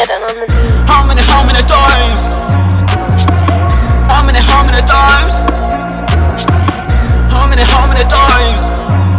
Eden on the beat. How many times? How many times? How many times?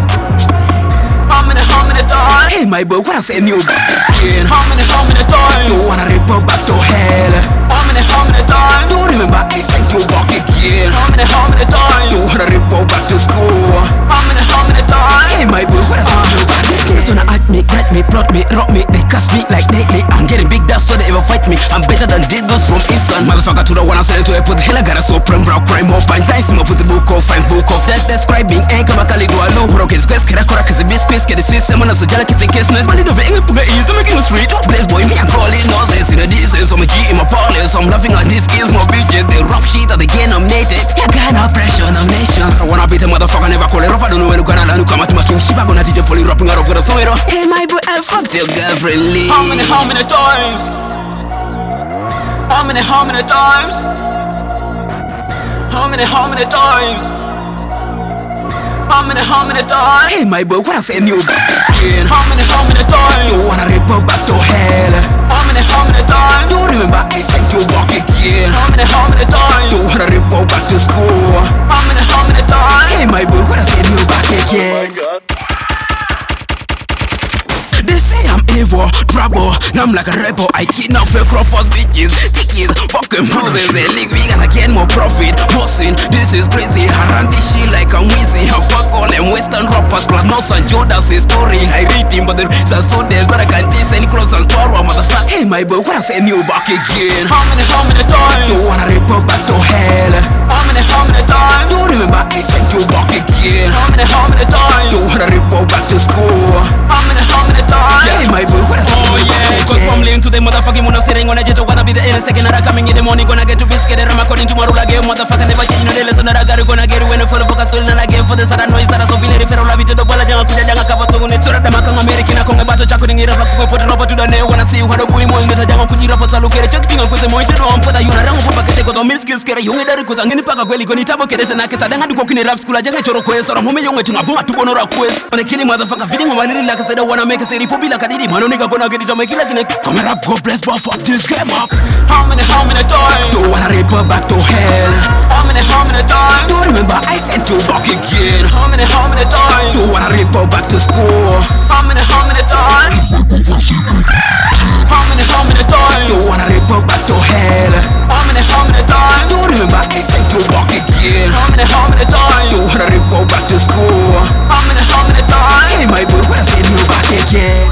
How many times? Hey my boy, what I say new again? How many times? Don't wanna report back to hell. How many times? Don't remember I sent you back again. How many times? Don't wanna report back to school. How many times? Hey my boy, what I say new again? Niggas wanna act me, grab me, plot me, rock me. They cuss me like lately. I'm getting big, that's why they ever fight me. I'm better than these girls from Eastern. Motherfucker to the one I'm selling to airport. Hell I got a so prime, brow, prime, more pine. Dice him up with the book of fine, book of that describing. Ain't come a cali do I know. Rock his quest, kera kora, cause the biscuits, get the sweet salmon, so jala kiss and kiss. No, it's my little bit, ain't put easy, I'm making the street. Don't blaze boy, me I'm calling nonsense. In the distance, I'm a G in my parlance. I'm laughing at these kids, my bitches. They rock shit that they get nominated. I got no pressure, no nations. I wanna beat a motherfucker, never call it up. I don't know when to go down and come out to my king. She back on a DJ poly, rapping out of with a song. Hey my boy, I fucked your girlfriend, Lee. How many times? How many times? How many times? How many times? Hey my boy, what I say new again? How many times? Don't wanna report back to hell. How many times? Don't remember I sent you back again. How many times? Don't wanna report back to school. How many times? Hey my boy, what I say new back again? They say I'm evil, trouble. Now I'm like a rebel. I kidnap fake rappers, bitches, tickies, fucking bruises. They link me and I get more profit. Bossing, this is crazy. I run this shit like I'm wheezy. I fuck all them Western rappers, plus Mouse and Jordan's story. I read him, but there's some students that I can't taste any clothes and power, motherfucker. Hey my boy, what I say new back again? How many times? Don't wanna report back to hell. How many times? Don't remember I sent you back again. How many times? Don't wanna report back to school. How many times? Hey my boy, what I say Oh new yeah, back cause from again? lane to the motherfucking mono sitting on a jet. Wanna be the in a second, and I coming in the morning. Gonna get to biscuit, I'm according to my rule. I get motherfucker never change. No, the lesson that I got gonna get when I follow focus. So I get for the sad noise that I so be ready for love to the ball. I don't put a young cover so on it. So that I'm a American. I come about to chuck in it up. I put it up to the nail. Wanna see what a boy more. Get a young put it up. So look at it. Check thing on put the more. On put a unit around. Put back a take on miskills. Get a young that because I'm in the pack of Welly. Gonna tap a kid and I can say I don't go in the rap school. I just get your request. Or I'm home young to my boom to one or a quest. On a killing motherfucker feeling when I really like I said I wanna make a city poppy like I did. Man, nigga gonna get it. I'm making like in a come up, God bless, but fuck this game up. How many times? Don't wanna report back to hell. How many times? Don't remember I sent you back again. How many times? Don't wanna report back to school. How many times? How many times? Don't wanna report back to hell. How many times? Don't remember I sent you back again. How many times? Don't wanna report back to school. How many times? Hey my boy, what I say new back again?